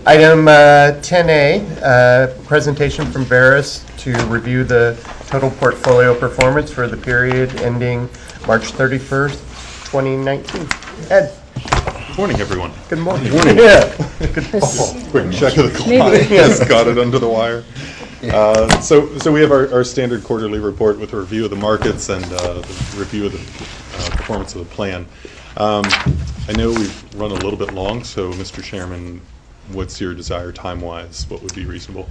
Item 10A, presentation from Verus to review the total portfolio performance for the period ending March 31st, 2019. Ed. Good morning, everyone. Good morning. Good morning. Yeah. Good quick check of the clock. Yes, got it under the wire. So we have our standard quarterly report with a review of the markets and the review of the performance of the plan. I know we've run a little bit long, so Mr. Chairman, what's your desire time-wise? What would be reasonable?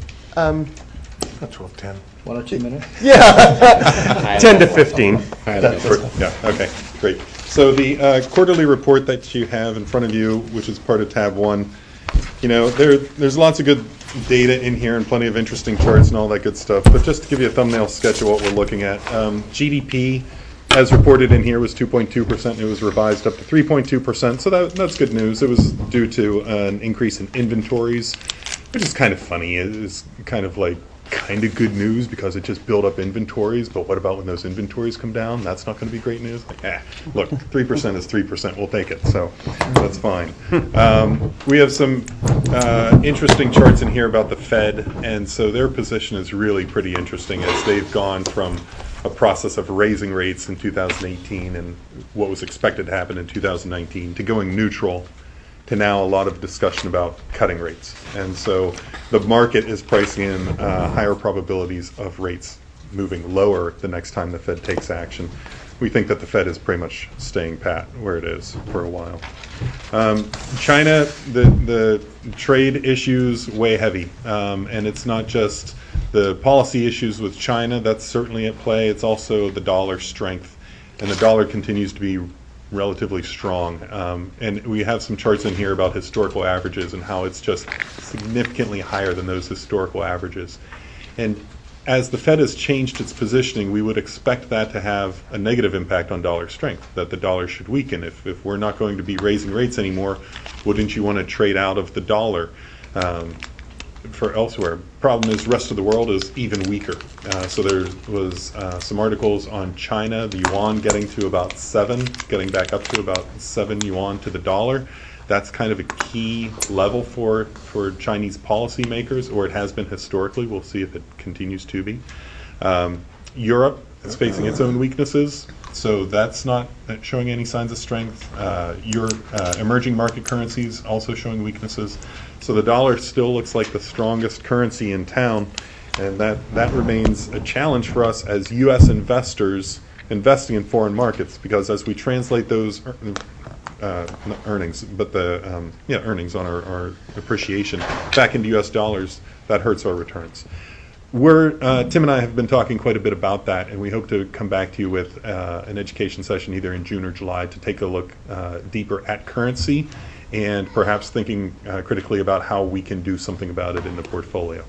12:10. 1 or 2 minutes? Yeah, 10 to 15. Yeah, okay, great. So the quarterly report that you have in front of you, which is part of tab 1, you know, there's lots of good data in here and plenty of interesting charts and all that good stuff, but just to give you a thumbnail sketch of what we're looking at, GDP, as reported in here, was 2.2%. It was revised up to 3.2%, so that's good news. It was due to an increase in inventories, which is kind of funny. It is kind of good news because it just built up inventories, but what about when those inventories come down? That's not going to be great news. Look, 3% is 3%. We'll take it, so that's fine. We have some interesting charts in here about the Fed, and so their position is really pretty interesting as they've gone from a process of raising rates in 2018 and what was expected to happen in 2019 to going neutral to now a lot of discussion about cutting rates. And so the market is pricing in higher probabilities of rates moving lower the next time the Fed takes action. We think that the Fed is pretty much staying pat where it is for a while. China, the trade issues weigh heavy, and it's not just the policy issues with China that's certainly at play. It's also the dollar strength, and the dollar continues to be relatively strong. And we have some charts in here about historical averages and how it's just significantly higher than those historical averages. And as the Fed has changed its positioning, we would expect that to have a negative impact on dollar strength, that the dollar should weaken. If we're not going to be raising rates anymore, wouldn't you want to trade out of the dollar for elsewhere? Problem is, the rest of the world is even weaker. So there was some articles on China, the yuan getting to about 7, getting back up to about 7 yuan to the dollar. That's kind of a key level for Chinese policymakers, or it has been historically. We'll see if it continues to be. Europe is facing its own weaknesses, so that's not showing any signs of strength. Emerging market currencies also showing weaknesses. So the dollar still looks like the strongest currency in town, and that remains a challenge for us as U.S. investors investing in foreign markets, because as we translate those earnings, but the earnings on our appreciation back into U.S. dollars, that hurts our returns. Tim and I have been talking quite a bit about that, and we hope to come back to you with an education session either in June or July to take a look deeper at currency and perhaps thinking critically about how we can do something about it in the portfolio.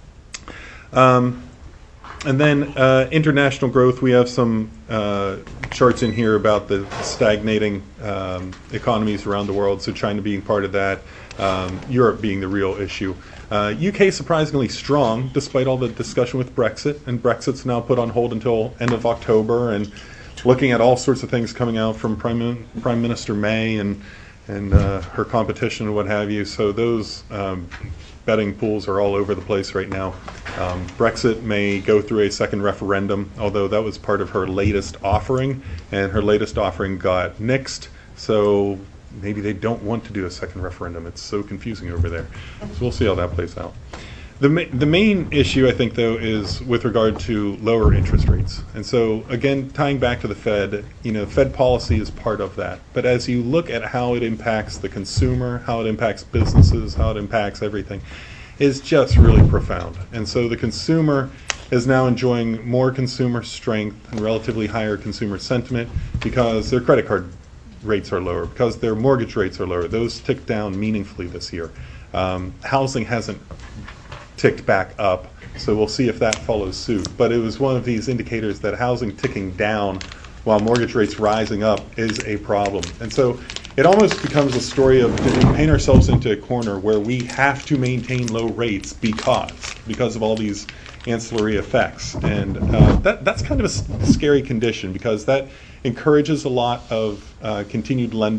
And then international growth, we have some charts in here about the stagnating economies around the world, so China being part of that, Europe being the real issue. UK surprisingly strong despite all the discussion with Brexit, and Brexit's now put on hold until end of October, and looking at all sorts of things coming out from Prime Minister May and her competition and what have you. So those betting pools are all over the place right now. Brexit may go through a second referendum, although that was part of her latest offering, and her latest offering got nixed, so maybe they don't want to do a second referendum. It's so confusing over there. So we'll see how that plays out. The main issue, I think, though, is with regard to lower interest rates. And so, again, tying back to the Fed, Fed policy is part of that. But as you look at how it impacts the consumer, how it impacts businesses, how it impacts everything, is just really profound. And so the consumer is now enjoying more consumer strength and relatively higher consumer sentiment because their credit card rates are lower, because their mortgage rates are lower. Those ticked down meaningfully this year. Housing hasn't ticked back up, so we'll see if that follows suit. But it was one of these indicators that housing ticking down while mortgage rates rising up is a problem. And so it almost becomes a story of, did we paint ourselves into a corner where we have to maintain low rates because of all these ancillary effects? And that's kind of a scary condition, because that encourages a lot of continued lending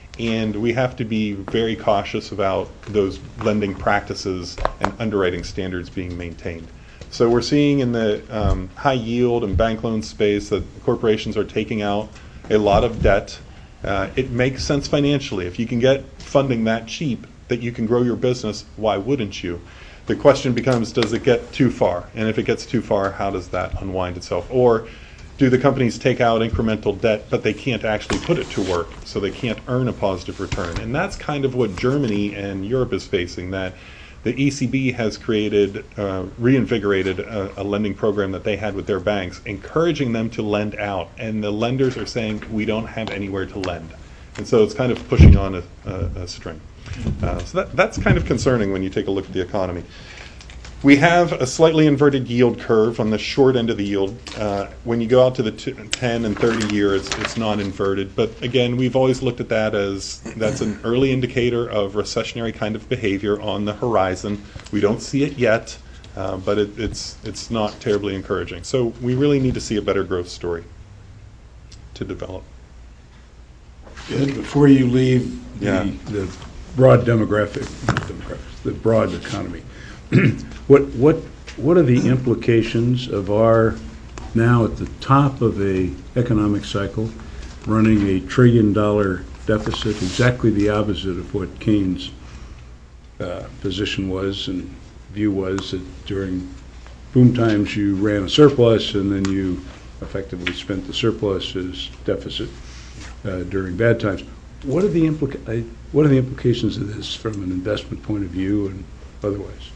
And we have to be very cautious about those lending practices and underwriting standards being maintained. So we're seeing in the high yield and bank loan space that corporations are taking out a lot of debt. It makes sense financially. If you can get funding that cheap that you can grow your business, why wouldn't you? The question becomes, does it get too far? And if it gets too far, how does that unwind itself? Or do the companies take out incremental debt, but they can't actually put it to work, so they can't earn a positive return? And that's kind of what Germany and Europe is facing, that the ECB has created, reinvigorated a lending program that they had with their banks, encouraging them to lend out. And the lenders are saying, we don't have anywhere to lend. And so it's kind of pushing on a string. So that's kind of concerning when you take a look at the economy. We have a slightly inverted yield curve on the short end of the yield. When you go out to the 10 and 30 year, it's not inverted. But again, we've always looked at that as that's an early indicator of recessionary kind of behavior on the horizon. We don't see it yet, but it's not terribly encouraging. So we really need to see a better growth story to develop. Ed, before you leave Yeah. the broad the broad economy, what are the implications of our now at the top of a economic cycle, running $1 trillion deficit, exactly the opposite of what Keynes' position was and view was, that during boom times you ran a surplus and then you effectively spent the surplus as deficit during bad times. What are the implications of this from an investment point of view and otherwise?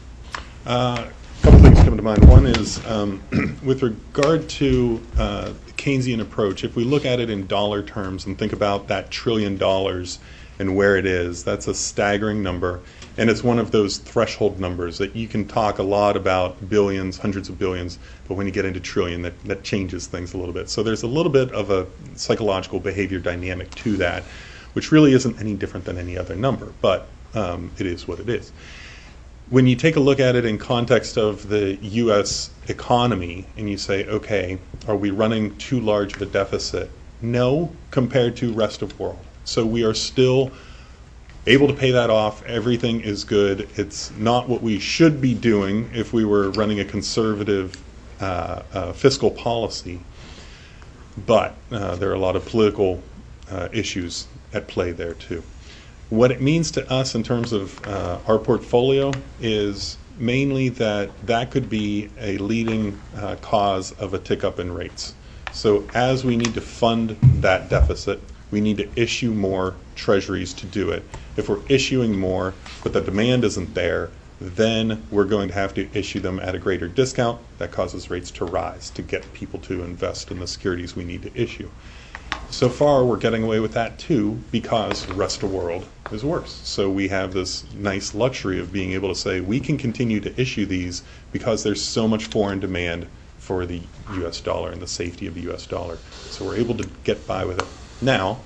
A couple things come to mind. One is with regard to the Keynesian approach, if we look at it in dollar terms and think about that $1 trillion and where it is, that's a staggering number. And it's one of those threshold numbers that you can talk a lot about billions, hundreds of billions, but when you get into trillion, that changes things a little bit. So there's a little bit of a psychological behavior dynamic to that, which really isn't any different than any other number, but it is what it is. When you take a look at it in context of the U.S. economy and you say, okay, are we running too large of a deficit? No, compared to rest of world. So we are still able to pay that off. Everything is good. It's not what we should be doing if we were running a conservative fiscal policy, but there are a lot of political issues at play there too. What it means to us in terms of our portfolio is mainly that could be a leading cause of a tick up in rates. So as we need to fund that deficit, we need to issue more treasuries to do it. If we're issuing more, but the demand isn't there, then we're going to have to issue them at a greater discount. That causes rates to rise to get people to invest in the securities we need to issue. So far, we're getting away with that too because the rest of the world is worse. So we have this nice luxury of being able to say we can continue to issue these because there's so much foreign demand for the US dollar and the safety of the US dollar. So we're able to get by with it. Now,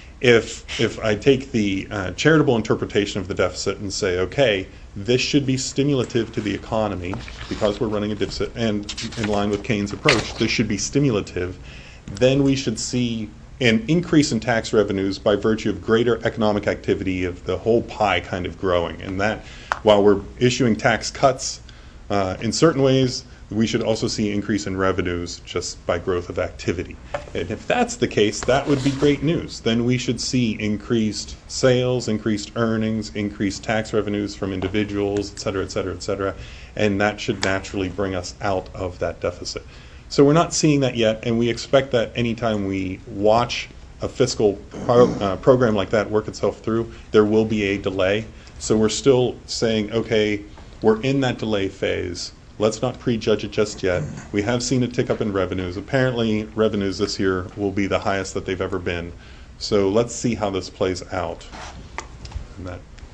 if I take the charitable interpretation of the deficit and say, okay, this should be stimulative to the economy because we're running a deficit, and in line with Keynes' approach, this should be stimulative, then we should see an increase in tax revenues by virtue of greater economic activity of the whole pie kind of growing. And that, while we're issuing tax cuts in certain ways, we should also see increase in revenues just by growth of activity. And if that's the case, that would be great news. Then we should see increased sales, increased earnings, increased tax revenues from individuals, et cetera, et cetera, et cetera. And that should naturally bring us out of that deficit. So we're not seeing that yet, and we expect that anytime we watch a fiscal program like that work itself through, there will be a delay. So we're still saying, okay, we're in that delay phase. Let's not prejudge it just yet. We have seen a tick up in revenues. Apparently, revenues this year will be the highest that they've ever been. So let's see how this plays out. And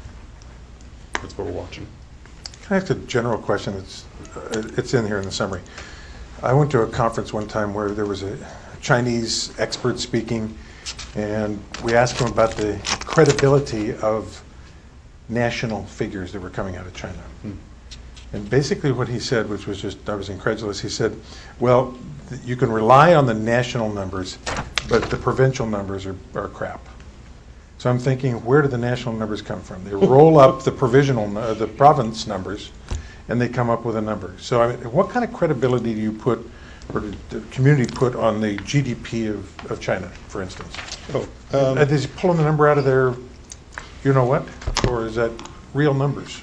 that's what we're watching. Can I ask a general question? It's in here in the summary. I went to a conference one time where there was a Chinese expert speaking, and we asked him about the credibility of national figures that were coming out of China. And basically what he said, which was just, I was incredulous, he said, well, you can rely on the national numbers, but the provincial numbers are crap. So I'm thinking, where do the national numbers come from? They roll up the the province numbers, and they come up with a number. So I mean, what kind of credibility do you put, or did the community put on the GDP of China, for instance? Are they pulling the number out of their, you know what, or is that real numbers?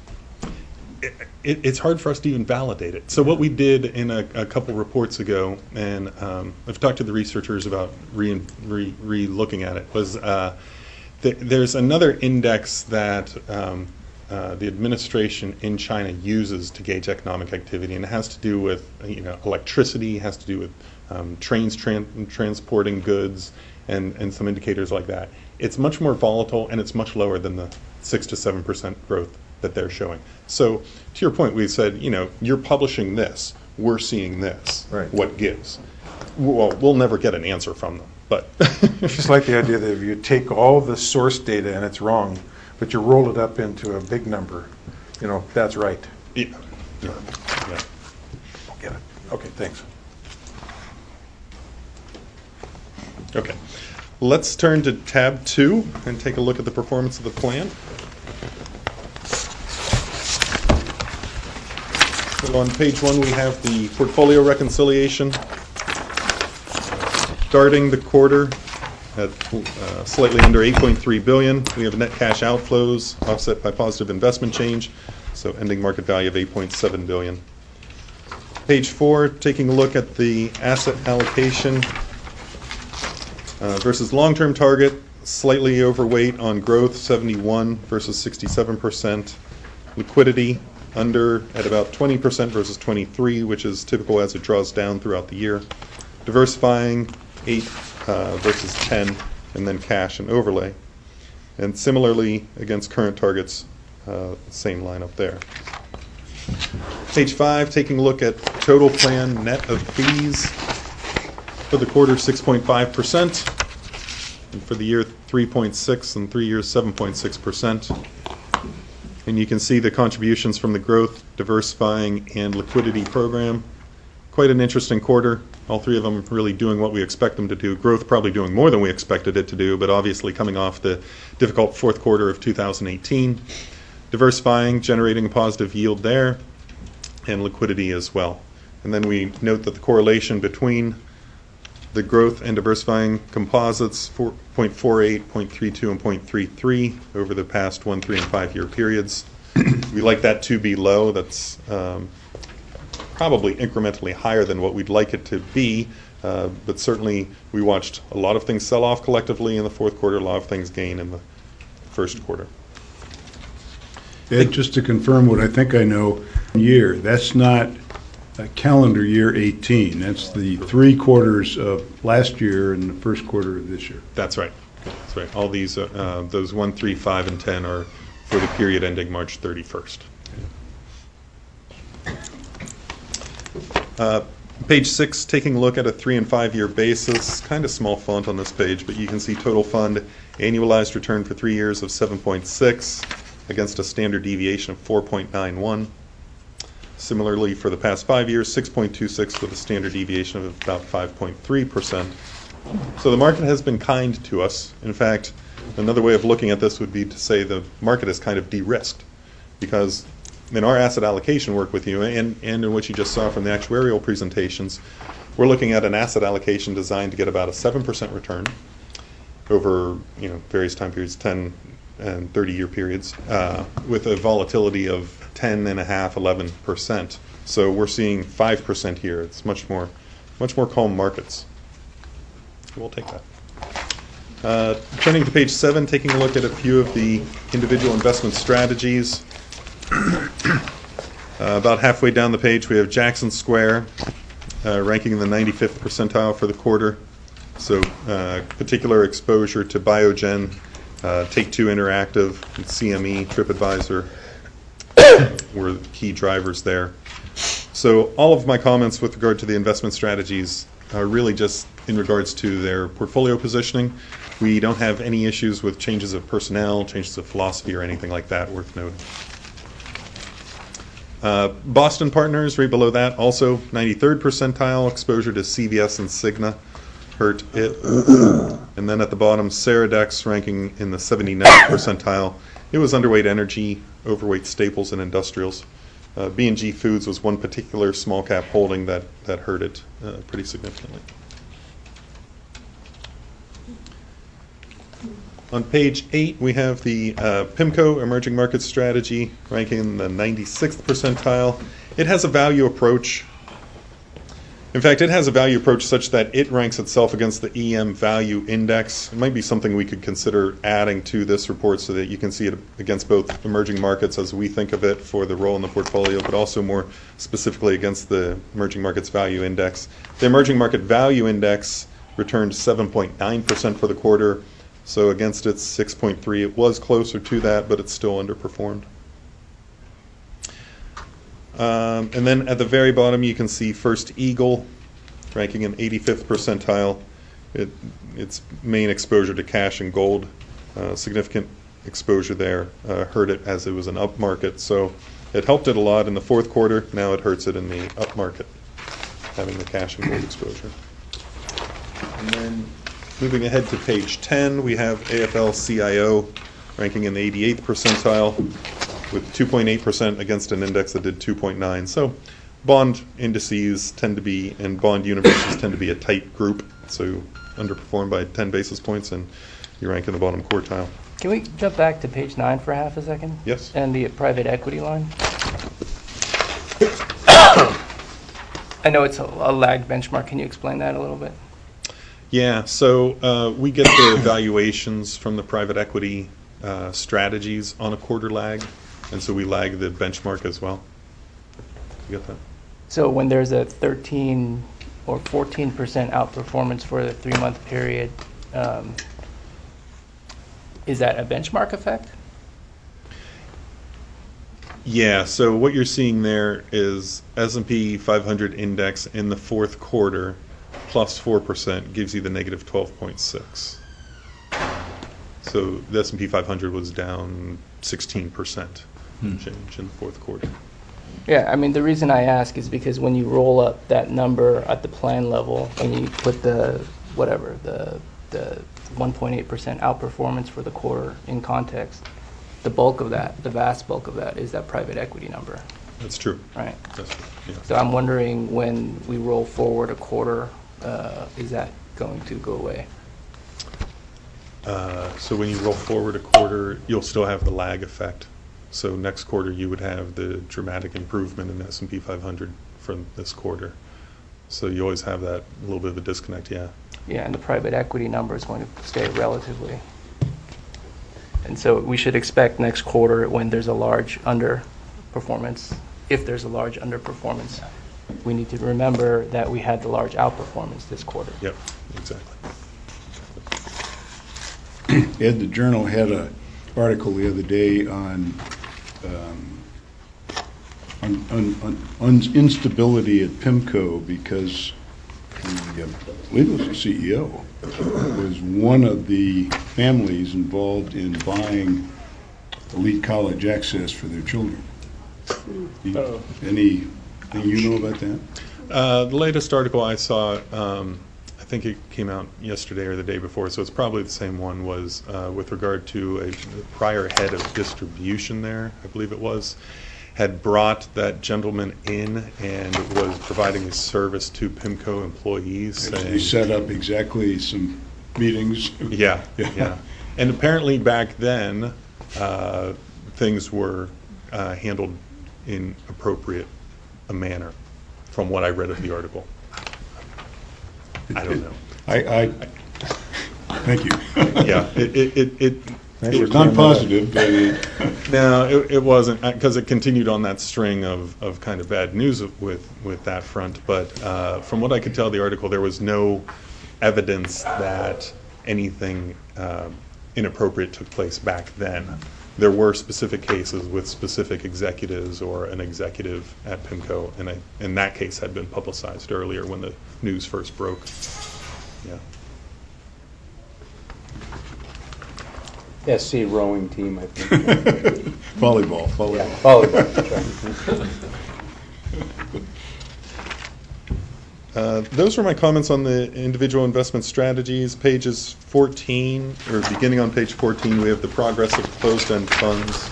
It's hard for us to even validate it. So what we did in a couple reports ago, and I've talked to the researchers about re-looking at it, was there's another index that the administration in China uses to gauge economic activity, and it has to do with electricity, has to do with trains transporting goods, and some indicators like that. It's much more volatile, and it's much lower than the 6 to 7% growth that they're showing. So to your point, we said, you're publishing this, we're seeing this. Right. What gives? Well, we'll never get an answer from them, but It's just like the idea that if you take all the source data and it's wrong, but you roll it up into a big number, that's right. yeah. Get it. Okay, thanks. Okay. Let's turn to tab 2 and take a look at the performance of the plan. So on page 1, we have the portfolio reconciliation. Starting the quarter at slightly under $8.3 billion. We have net cash outflows offset by positive investment change, so ending market value of $8.7 billion. Page 4, taking a look at the asset allocation versus long-term target, slightly overweight on growth, 71 versus 67%. Liquidity under at about 20% versus 23, which is typical as it draws down throughout the year. Diversifying, 8 versus 10, and then cash and overlay. And similarly, against current targets, same line up there. Page 5, taking a look at total plan net of fees. For the quarter, 6.5%, and for the year, 3.6%, and 3 years, 7.6%. And you can see the contributions from the growth, diversifying, and liquidity program. Quite an interesting quarter. All three of them really doing what we expect them to do. Growth probably doing more than we expected it to do, but obviously coming off the difficult fourth quarter of 2018. Diversifying, generating a positive yield there, and liquidity as well. And then we note that the correlation between the growth and diversifying composites, 0.48, 0.32, and 0.33 over the past 1, 3, and 5 year periods. We like that to be low. That's probably incrementally higher than what we'd like it to be, but certainly we watched a lot of things sell off collectively in the fourth quarter, a lot of things gain in the first quarter. Ed, just to confirm what I think I know, that's not calendar year 18. That's the 3 quarters of last year and the first quarter of this year. That's right. That's right. All these, those 1, 3, 5, and 10 are for the period ending March 31st. Page 6, taking a look at a 3 and 5 year basis. Kind of small font on this page, but you can see total fund annualized return for 3 years of 7.6 against a standard deviation of 4.91. Similarly, for the past 5 years, 6.26 with a standard deviation of about 5.3%. So the market has been kind to us. In fact, another way of looking at this would be to say the market is kind of de-risked, because in our asset allocation work with you and in what you just saw from the actuarial presentations, we're looking at an asset allocation designed to get about a 7% return over various time periods, 10 and 30 year periods, with a volatility of 10.5%, 11%. So we're seeing 5% here. It's much more calm markets. We'll take that. Turning to page 7, taking a look at a few of the individual investment strategies. About halfway down the page, we have Jackson Square ranking in the 95th percentile for the quarter. So particular exposure to Biogen, Take-Two Interactive, and CME, TripAdvisor were the key drivers there. So all of my comments with regard to the investment strategies are really just in regards to their portfolio positioning. We don't have any issues with changes of personnel, changes of philosophy, or anything like that worth noting. Boston Partners, right below that, also 93rd percentile exposure to CVS and Cigna. hurt it. And then at the bottom, Ceradex ranking in the 79th percentile. It was underweight energy, overweight staples and industrials. B&G Foods was one particular small cap holding that hurt it pretty significantly. On page 8, we have the PIMCO Emerging Market Strategy ranking in the 96th percentile. It has a value approach. In fact, it has a value approach such that it ranks itself against the EM Value Index. It might be something we could consider adding to this report so that you can see it against both emerging markets as we think of it for the role in the portfolio, but also more specifically against the Emerging Markets Value Index. The Emerging Market Value Index returned 7.9% for the quarter. So against its 6.3, it was closer to that, but it's still underperformed. And then at the very bottom, you can see First Eagle ranking in 85th percentile. Its main exposure to cash and gold, significant exposure there, hurt it as it was an up market. So it helped it a lot in the fourth quarter. Now it hurts it in the up market, having the cash and gold exposure. And then moving ahead to page 10, we have AFL-CIO ranking in the 88th percentile with 2.8% against an index that did 2.9. So bond indices tend to be, and bond universes tend to be a tight group. So you underperform by 10 basis points and you rank in the bottom quartile. Can we jump back to page 9 for half a second? Yes. And the private equity line? I know it's a lagged benchmark. Can you explain that a little bit? Yeah, so we get the valuations from the private equity strategies on a quarter lag, and so we lag the benchmark as well. You get that? So when there's a 13 or 14% outperformance for the 3-month period, is that a benchmark effect? Yeah, so what you're seeing there is S&P 500 index in the fourth quarter plus 4% gives you the negative 12.6. So the S&P 500 was down 16% change in the fourth quarter. Yeah, I mean, the reason I ask is because when you roll up that number at the plan level and you put the 1.8% outperformance for the quarter in context, the bulk of that, the vast bulk of that, is that private equity number. That's true. Right. That's true. Yeah. So I'm wondering, when we roll forward a quarter, is that going to go away? So when you roll forward a quarter, you'll still have the lag effect. So next quarter you would have the dramatic improvement in S&P 500 from this quarter. So you always have that little bit of a disconnect, yeah. Yeah, and the private equity number is going to stay relatively. And so we should expect next quarter, when there's a large underperformance, if there's a large underperformance, we need to remember that we had the large outperformance this quarter. Yep, exactly. Ed, the Journal had an article the other day on instability at PIMCO because I believe it was the CEO was one of the families involved in buying elite college access for their children. Anything you know about that? The latest article I saw, I think it came out yesterday or the day before, so it's probably the same one, was with regard to a prior head of distribution there, I believe it was, had brought that gentleman in and was providing his service to PIMCO employees. He set up exactly some meetings. Yeah. And apparently back then, things were handled in appropriate a manner, from what I read of the article. I don't know. I thank you. Yeah, it was not positive, but no, it wasn't, because it continued on that string of kind of bad news with that front. But from what I could tell, the article, there was no evidence that anything inappropriate took place back then. There were specific cases with specific executives or an executive at PIMCO, and that case had been publicized earlier when the news first broke. Yeah. SC rowing team, I think. volleyball. Yeah, volleyball. That's Those were my comments on the individual investment strategies. Pages 14, or beginning on page 14, we have the progress of closed-end funds.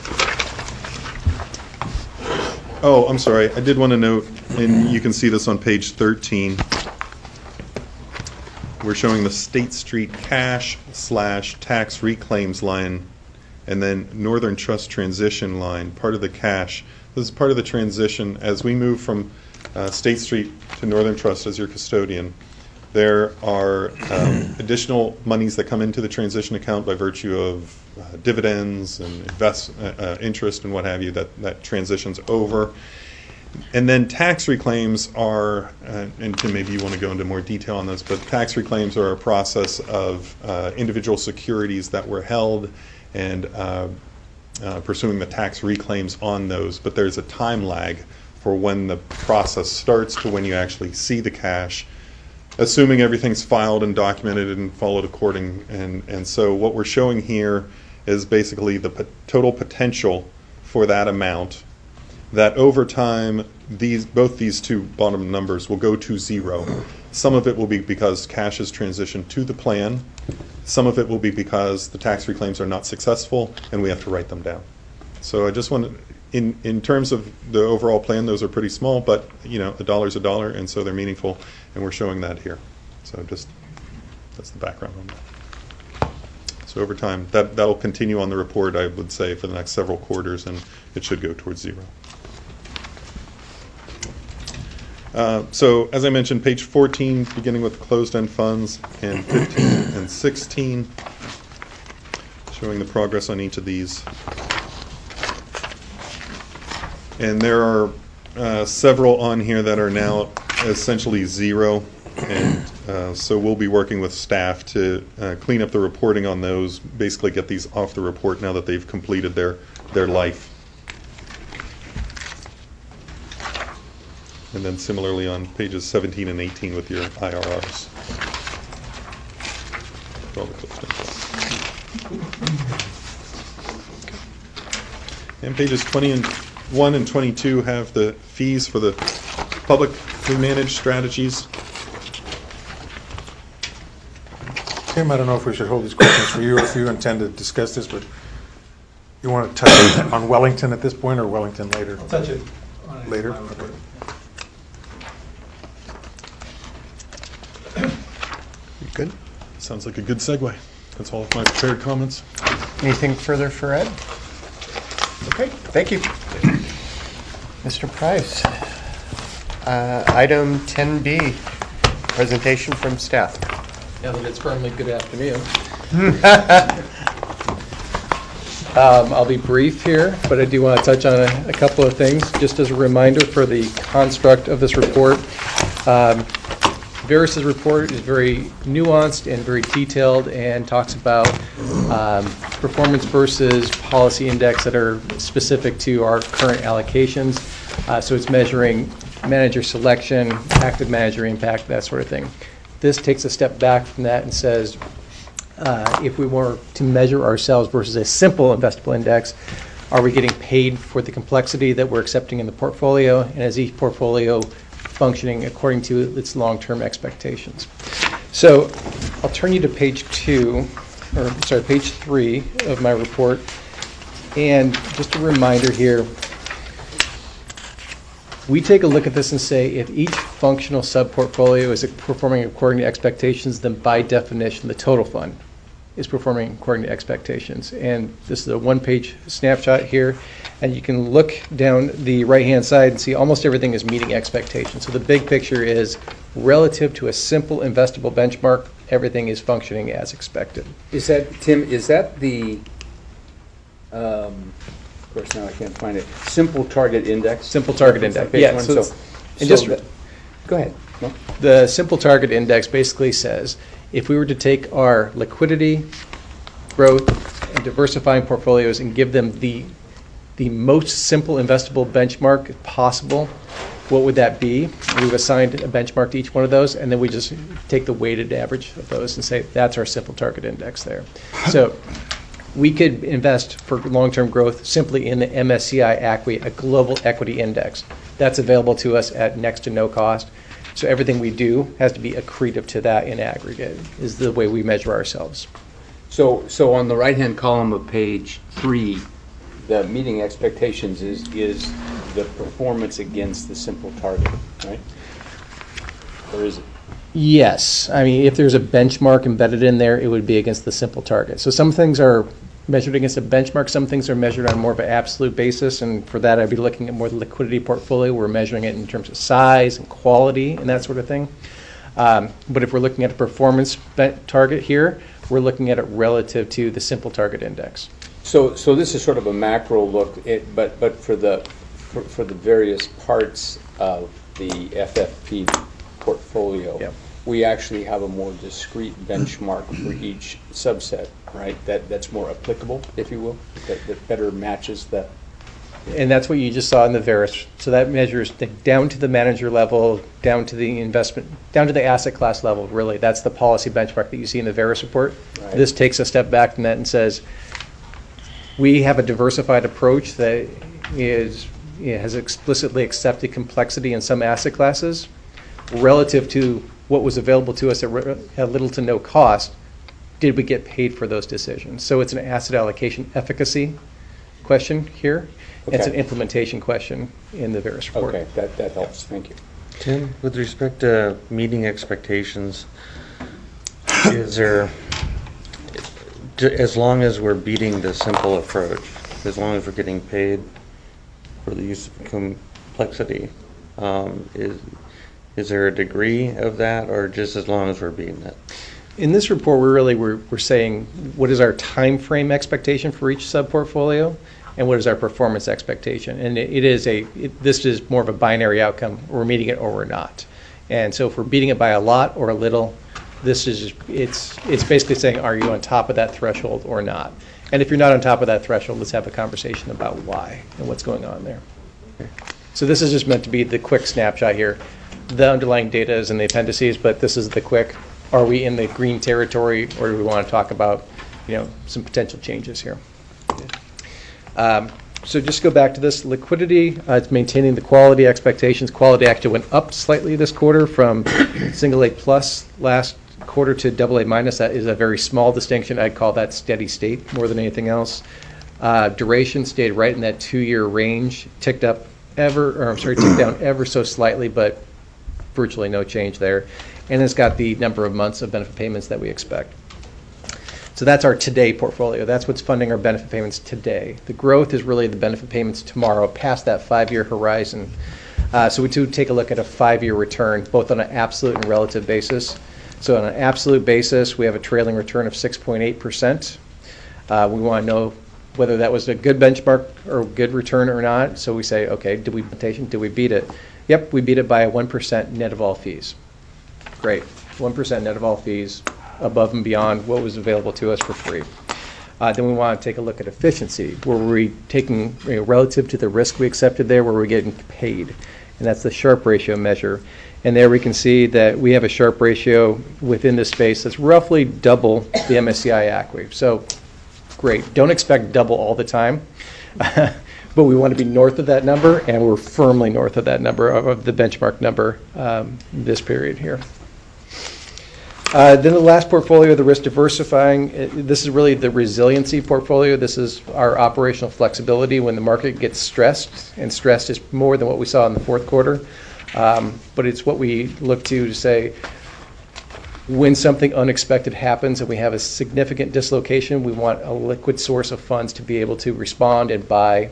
Oh, I'm sorry. I did want to note, and you can see this on page 13. We're showing the State Street cash/tax reclaims line, and then Northern Trust transition line, part of the cash. This is part of the transition as we move from State Street to Northern Trust as your custodian. There are additional monies that come into the transition account by virtue of dividends and interest and what have you that transitions over. And then tax reclaims are, and Tim, maybe you want to go into more detail on this, but tax reclaims are a process of individual securities that were held and pursuing the tax reclaims on those. But there's a time lag for when the process starts to when you actually see the cash, assuming everything's filed and documented and followed according. And so what we're showing here is basically the total potential for that amount, that over time, both these two bottom numbers will go to zero. Some of it will be because cash is transitioned to the plan. Some of it will be because the tax reclaims are not successful and we have to write them down. So I just want to, in terms of the overall plan, those are pretty small, but a dollar's a dollar, and so they're meaningful, and we're showing that here. So just, that's the background on that. So over time, that'll continue on the report, I would say, for the next several quarters, and it should go towards zero. So as I mentioned, page 14, beginning with closed-end funds, and 15 and 16, showing the progress on each of these. And there are several on here that are now essentially zero, and so we'll be working with staff to clean up the reporting on those, basically get these off the report now that they've completed their life. And then similarly on pages 17 and 18 with your IRRs. For all the closed-end funds. And pages 21 and 22 have the fees for the publicly managed strategies. Tim, I don't know if we should hold these questions for you or if you intend to discuss this, but you want to touch on Wellington at this point or Wellington later? I'll touch it on it Later? Okay. Good. Sounds like a good segue. That's all of my prepared comments. Anything further for Ed? Okay, thank you. Mr. Price. Item 10B, presentation from staff. Now that it's firmly good afternoon. I'll be brief here, but I do want to touch on a couple of things. Just as a reminder for the construct of this report, Veris's report is very nuanced and very detailed and talks about performance versus policy index that are specific to our current allocations. So it's measuring manager selection, active manager impact, that sort of thing. This takes a step back from that and says, if we were to measure ourselves versus a simple investable index, are we getting paid for the complexity that we're accepting in the portfolio, and is each portfolio functioning according to its long-term expectations? So I'll turn you to page 3 of my report. And just a reminder here, we take a look at this and say if each functional sub-portfolio is performing according to expectations, then by definition the total fund is performing according to expectations. And this is a one-page snapshot here, and you can look down the right-hand side and see almost everything is meeting expectations. So the big picture is relative to a simple investable benchmark, everything is functioning as expected. Is that, Tim, is that the, of course now I can't find it, simple target index? Simple target index, Page yeah. one, So, and just go ahead. No? the simple target index basically says if we were to take our liquidity, growth, and diversifying portfolios and give them the most simple investable benchmark possible, what would that be? We've assigned a benchmark to each one of those, and then we just take the weighted average of those and say that's our simple target index there. So we could invest for long-term growth simply in the MSCI ACWI, a global equity index. That's available to us at next to no cost. So everything we do has to be accretive to that in aggregate, is the way we measure ourselves. So on the right-hand column of page 3, the meeting expectations is the performance against the simple target, right? Or is it? Yes. I mean, if there's a benchmark embedded in there, it would be against the simple target. So some things are measured against a benchmark, some things are measured on more of an absolute basis, and for that I'd be looking at more the liquidity portfolio. We're measuring it in terms of size and quality and that sort of thing. But if we're looking at a performance target here, we're looking at it relative to the simple target index. So this is sort of a macro look, but for the various parts of the FFP portfolio, Yep. we actually have a more discrete benchmark for each subset, right? That's more applicable, if you will, that better matches the. And that's what you just saw in the Verus. So that measures down to the manager level, down to the investment, down to the asset class level, really. That's the policy benchmark that you see in the Verus report. Right. This takes a step back from that and says, we have a diversified approach that has explicitly accepted complexity in some asset classes relative to what was available to us at little to no cost. Did we get paid for those decisions? So it's an asset allocation efficacy question here. Okay. It's an implementation question in the Verus report. Okay, that helps. Thank you. Tim, with respect to meeting expectations, is there, as long as we're beating the simple approach, as long as we're getting paid for the use of complexity, is there a degree of that, or just as long as we're beating it? In this report, we're saying what is our time frame expectation for each sub-portfolio, and what is our performance expectation. And this is more of a binary outcome. We're meeting it or we're not. And so if we're beating it by a lot or a little, it's basically saying, are you on top of that threshold or not? And if you're not on top of that threshold, let's have a conversation about why and what's going on there. Okay. So this is just meant to be the quick snapshot here. The underlying data is in the appendices, but this is the quick. Are we in the green territory, or do we want to talk about, some potential changes here? So just go back to this liquidity. It's maintaining the quality expectations. Quality actually went up slightly this quarter from single A plus last quarter to double A minus. That is a very small distinction. I'd call that steady state more than anything else. Duration stayed right in that 2-year range. Ticked down ever so slightly, but virtually no change there. And it's got the number of months of benefit payments that we expect. So that's our today portfolio. That's what's funding our benefit payments today. The growth is really the benefit payments tomorrow, past that 5-year horizon. So we do take a look at a 5-year return, both on an absolute and relative basis. So on an absolute basis, we have a trailing return of 6.8%. We want to know whether that was a good benchmark or good return or not. So we say, okay, did we beat it? Yep, we beat it by a 1% net of all fees. Great, 1% net of all fees, above and beyond what was available to us for free. Then we want to take a look at efficiency. Were we taking, relative to the risk we accepted there, were we getting paid? And that's the Sharpe ratio measure. And there we can see that we have a Sharpe ratio within this space that's roughly double the MSCI ACWI. So great. Don't expect double all the time. But we want to be north of that number, and we're firmly north of that number, of the benchmark number this period here. Then the last portfolio, the risk diversifying, this is really the resiliency portfolio. This is our operational flexibility when the market gets stressed, and stressed is more than what we saw in the fourth quarter. But it's what we look to say, when something unexpected happens and we have a significant dislocation, we want a liquid source of funds to be able to respond and buy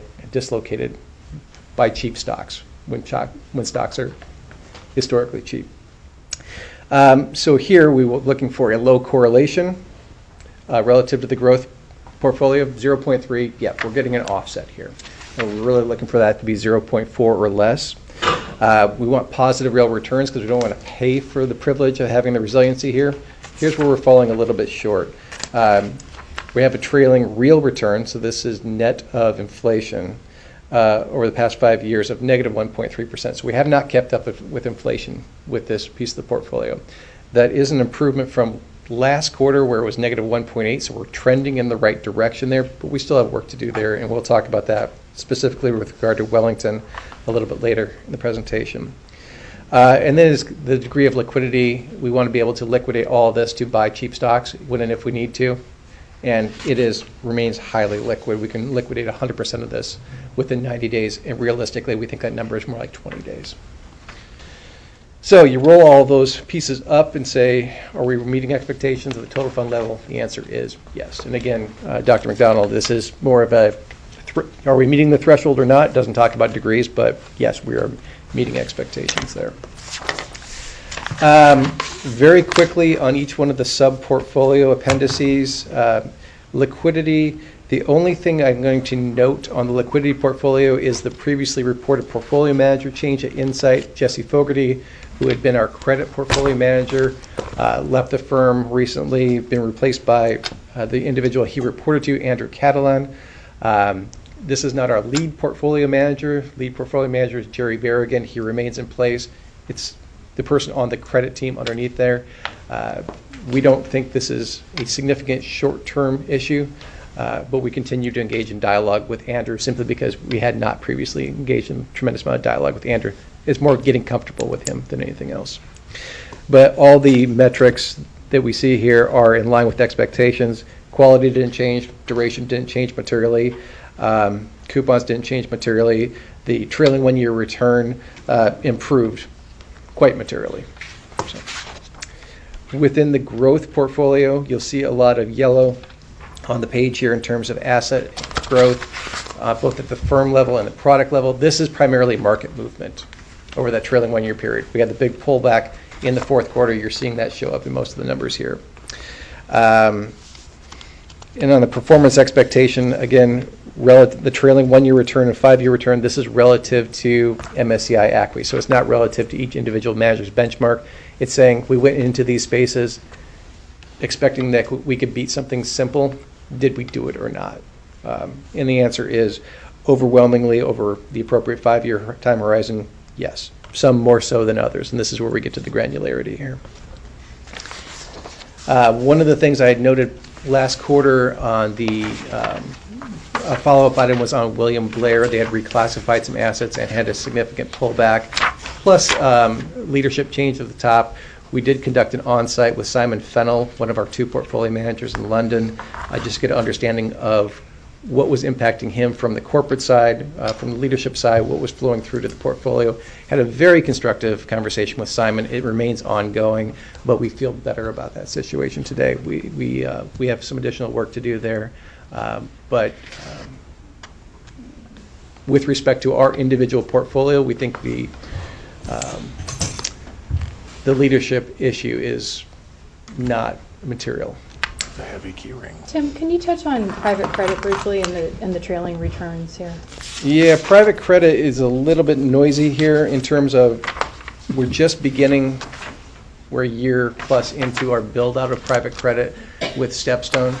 cheap stocks when stocks are historically cheap. So here we were looking for a low correlation relative to the growth portfolio, 0.3. Yeah, we're getting an offset here. And we're really looking for that to be 0.4 or less. We want positive real returns because we don't want to pay for the privilege of having the resiliency here. Here's where we're falling a little bit short. We have a trailing real return, so this is net of inflation, over the past 5 years of negative 1.3%. So we have not kept up with inflation with this piece of the portfolio. That is an improvement from last quarter where it was negative 1.8, so we're trending in the right direction there, but we still have work to do there, and we'll talk about that specifically with regard to Wellington a little bit later in the presentation. And then is the degree of liquidity. We want to be able to liquidate all of this to buy cheap stocks when and if we need to. And it remains highly liquid. We can liquidate 100% of this within 90 days. And realistically, we think that number is more like 20 days. So you roll all those pieces up and say, are we meeting expectations at the total fund level? The answer is yes. And again, Dr. McDonald, this is more of a, are we meeting the threshold or not? It doesn't talk about degrees, but yes, we are meeting expectations there. Very quickly on each one of the sub-portfolio appendices, liquidity, the only thing I'm going to note on the liquidity portfolio is the previously reported portfolio manager change at Insight. Jesse Fogarty, who had been our credit portfolio manager, left the firm recently, been replaced by the individual he reported to, Andrew Catalan. This is not our lead portfolio manager. Lead portfolio manager is Jerry Berrigan. He remains in place. It's the person on the credit team underneath there. We don't think this is a significant short-term issue, but we continue to engage in dialogue with Andrew simply because we had not previously engaged in a tremendous amount of dialogue with Andrew. It's more getting comfortable with him than anything else. But all the metrics that we see here are in line with expectations. Quality didn't change, duration didn't change materially, coupons didn't change materially. The trailing one-year return improved quite materially. So, within the growth portfolio, you'll see a lot of yellow on the page here in terms of asset growth, both at the firm level and the product level. This is primarily market movement over that trailing one-year period. We had the big pullback in the fourth quarter. You're seeing that show up in most of the numbers here. And on the performance expectation, again, the trailing one-year return and 5-year return, this is relative to MSCI ACWI. So it's not relative to each individual manager's benchmark. It's saying we went into these spaces expecting that we could beat something simple. Did we do it or not? And the answer is overwhelmingly over the appropriate 5-year time horizon, yes. Some more so than others. And this is where we get to the granularity here. One of the things I had noted last quarter on the a follow-up item was on William Blair. They had reclassified some assets and had a significant pullback, plus leadership change at the top. We did conduct an on-site with Simon Fennell, one of our 2 portfolio managers in London, just to get an understanding of what was impacting him from the corporate side, from the leadership side, what was flowing through to the portfolio. Had a very constructive conversation with Simon. It remains ongoing, but we feel better about that situation today. We have some additional work to do there, but with respect to our individual portfolio, we think the leadership issue is not material. The heavy key ring. Tim, can you touch on private credit briefly and the trailing returns here? Yeah, private credit is a little bit noisy here in terms of we're just beginning, we're a year plus into our build out of private credit with Stepstone.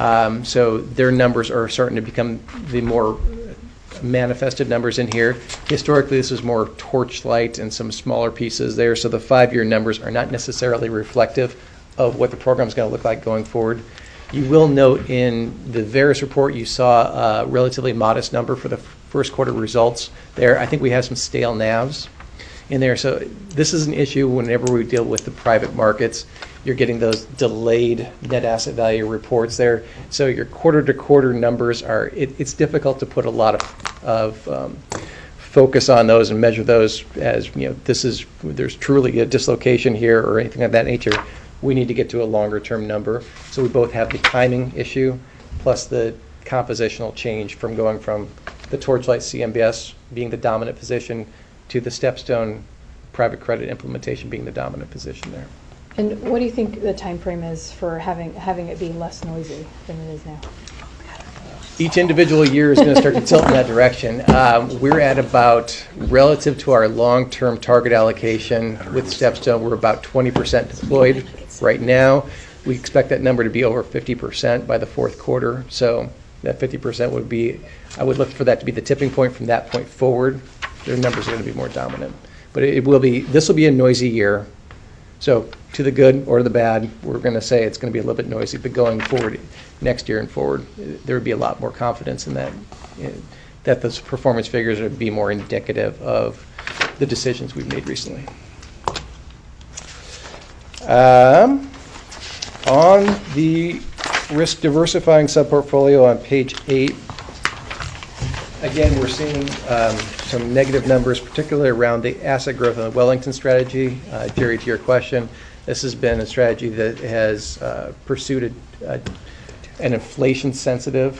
So their numbers are starting to become the more manifested numbers in here. Historically, this is more Torchlight and some smaller pieces there, so the 5-year numbers are not necessarily reflective of what the program is going to look like going forward. You will note in the Verus report you saw a relatively modest number for the first quarter results there. I think we have some stale NAVs in there. So this is an issue whenever we deal with the private markets. You're getting those delayed net asset value reports there. So your quarter-to-quarter numbers are, it's difficult to put a lot of focus on those and measure those as, you know, there's truly a dislocation here or anything of that nature. We need to get to a longer term number. So we both have the timing issue plus the compositional change from going from the Torchlight CMBS being the dominant position to the Stepstone private credit implementation being the dominant position there. And what do you think the time frame is for having it be less noisy than it is now? Each individual year is going to start to tilt in that direction. We're at about, relative to our long-term target allocation with Stepstone, we're about 20% deployed right now. We expect that number to be over 50% by the fourth quarter. So that 50% would be, I would look for that to be the tipping point. From that point forward, their numbers are going to be more dominant. But this will be a noisy year. So to the good or the bad, we're going to say it's going to be a little bit noisy, but going forward, next year and forward, there would be a lot more confidence in that, that those performance figures would be more indicative of the decisions we've made recently. On the risk diversifying subportfolio on page 8, again, we're seeing some negative numbers, particularly around the asset growth on the Wellington strategy. Jerry, to your question, this has been a strategy that has pursued an inflation-sensitive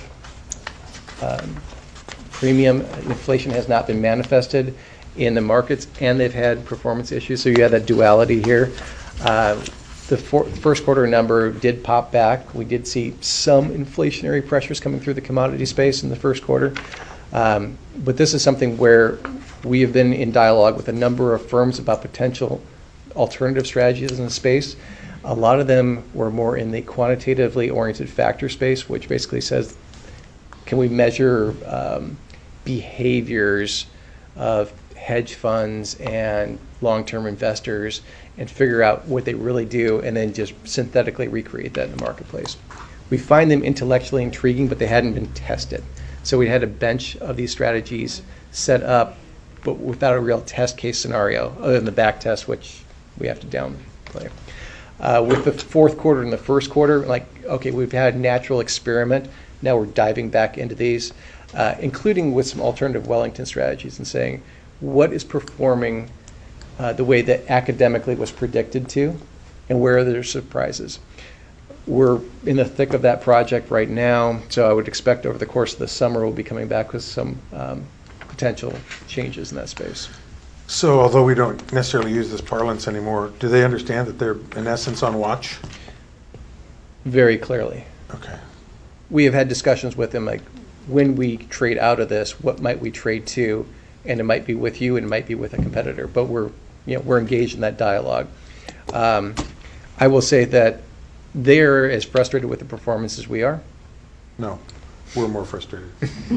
premium. Inflation has not been manifested in the markets, and they've had performance issues, so you have that duality here. The first quarter number did pop back. We did see some inflationary pressures coming through the commodity space in the first quarter. But this is something where we have been in dialogue with a number of firms about potential alternative strategies in the space. A lot of them were more in the quantitatively oriented factor space, which basically says, can we measure behaviors of hedge funds and long-term investors and figure out what they really do and then just synthetically recreate that in the marketplace. We find them intellectually intriguing, but they hadn't been tested. So we had a bench of these strategies set up, but without a real test case scenario, other than the back test, which we have to downplay. With the fourth quarter and the first quarter, okay, we've had a natural experiment. Now we're diving back into these, including with some alternative Wellington strategies and saying, what is performing the way that academically was predicted to, and where are there surprises? We're in the thick of that project right now, so I would expect over the course of the summer we'll be coming back with some potential changes in that space. So although we don't necessarily use this parlance anymore, do they understand that they're in essence on watch? Very clearly. Okay. We have had discussions with them, like, when we trade out of this, what might we trade to? And it might be with you and it might be with a competitor, but we're engaged in that dialogue. I will say that they're as frustrated with the performance as we are. No, we're more frustrated.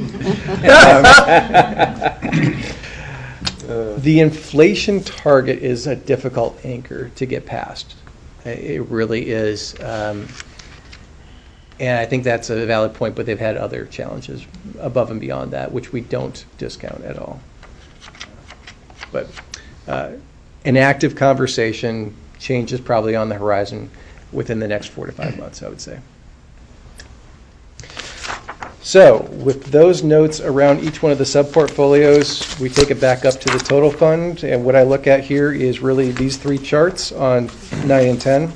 The inflation target is a difficult anchor to get past. It really is. And I think that's a valid point, but they've had other challenges above and beyond that, which we don't discount at all. But an active conversation, change is probably on the horizon within the next 4 to 5 months, I would say. So with those notes around each one of the sub-portfolios, we take it back up to the total fund. And what I look at here is really these 3 charts on 9 and 10.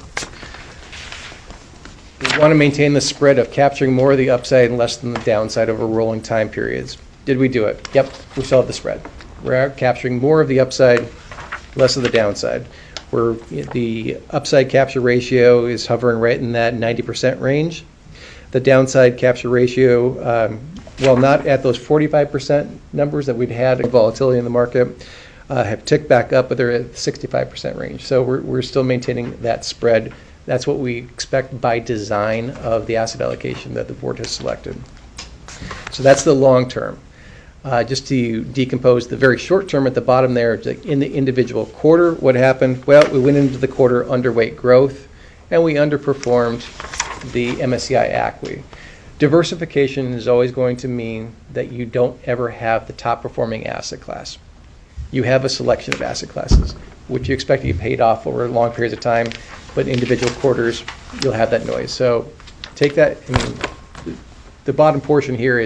We want to maintain the spread of capturing more of the upside and less than the downside over rolling time periods. Did we do it? Yep, we still have the spread. We're capturing more of the upside, less of the downside. The upside capture ratio is hovering right in that 90% range. The downside capture ratio, while not at those 45% numbers that we'd had in volatility in the market, have ticked back up, but they're at the 65% range. So we're still maintaining that spread. That's what we expect by design of the asset allocation that the board has selected. So that's the long term. Just to decompose the very short term at the bottom there, in the individual quarter, what happened? Well, we went into the quarter underweight growth, and we underperformed the MSCI ACWI. Diversification is always going to mean that you don't ever have the top performing asset class. You have a selection of asset classes, which you expect to get paid off over long periods of time, but individual quarters, you'll have that noise. So take that, the bottom portion here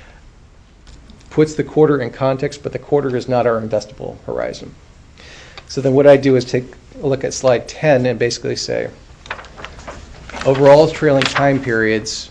puts the quarter in context, but the quarter is not our investable horizon. So then what I do is take a look at slide 10 and basically say, overall trailing time periods,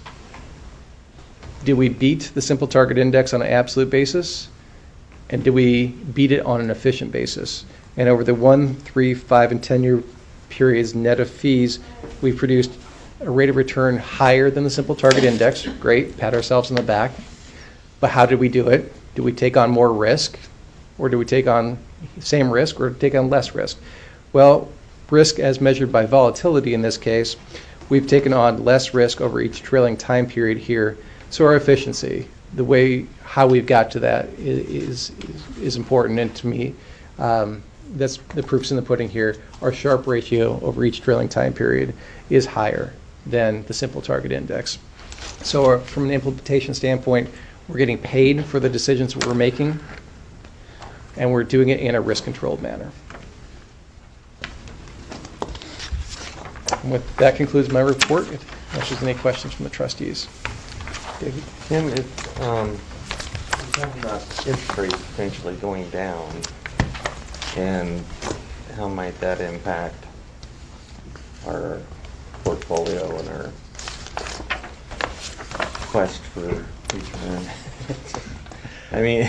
did we beat the simple target index on an absolute basis? And did we beat it on an efficient basis? And over the 1, 3, 5, and 10-year periods net of fees, we produced a rate of return higher than the simple target index. Great, pat ourselves on the back. But how did we do it? Did we take on more risk? Or did we take on same risk or take on less risk? Well, risk as measured by volatility in this case, we've taken on less risk over each trailing time period here. So our efficiency, how we've got to that is important. And to me, that's the proof's in the pudding here. Our Sharpe ratio over each trailing time period is higher than the simple target index. So from an implementation standpoint, we're getting paid for the decisions we're making, and we're doing it in a risk-controlled manner. That concludes my report, unless there's any questions from the trustees. David? Tim, if, you're talking about interest rates potentially going down, and how might that impact our portfolio and our quest for return? I mean,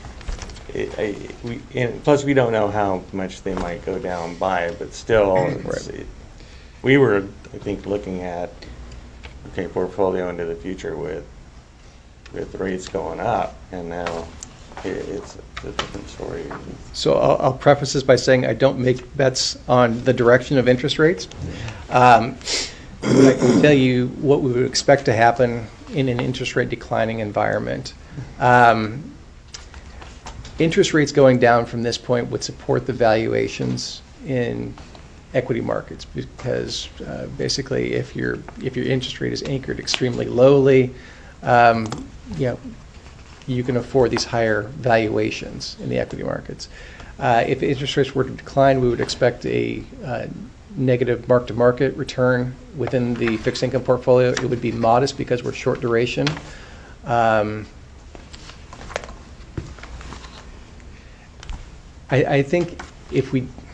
plus we don't know how much they might go down by, but still, we were, I think, looking at, okay, portfolio into the future with rates going up, and now it's a different story. So I'll preface this by saying I don't make bets on the direction of interest rates. I can tell you what we would expect to happen in an interest rate declining environment. Interest rates going down from this point would support the valuations in equity markets, because basically if your interest rate is anchored extremely lowly, you can afford these higher valuations in the equity markets. If interest rates were to decline, we would expect a negative mark-to-market return within the fixed income portfolio. It would be modest because we're short duration. I think if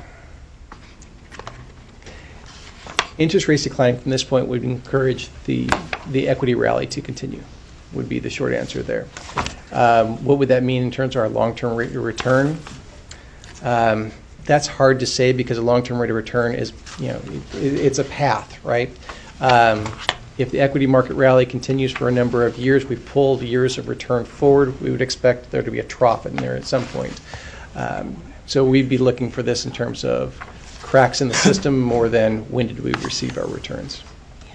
interest rates declining from this point would encourage the equity rally to continue, would be the short answer there. What would that mean in terms of our long-term rate of return? That's hard to say, because a long-term rate of return is, it's a path, right? If the equity market rally continues for a number of years, we pull the years of return forward, we would expect there to be a trough in there at some point. So we'd be looking for this in terms of cracks in the system more than when did we receive our returns.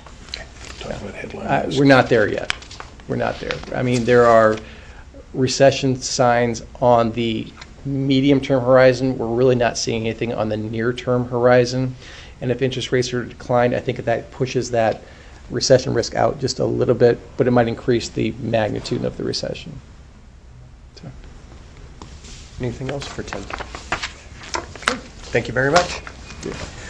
We're not there yet. We're not there. I mean, there are recession signs on the medium-term horizon. We're really not seeing anything on the near-term horizon. And if interest rates are to decline, I think that pushes that recession risk out just a little bit, but it might increase the magnitude of the recession. So. Anything else for Tim? Okay. Thank you very much. Yeah.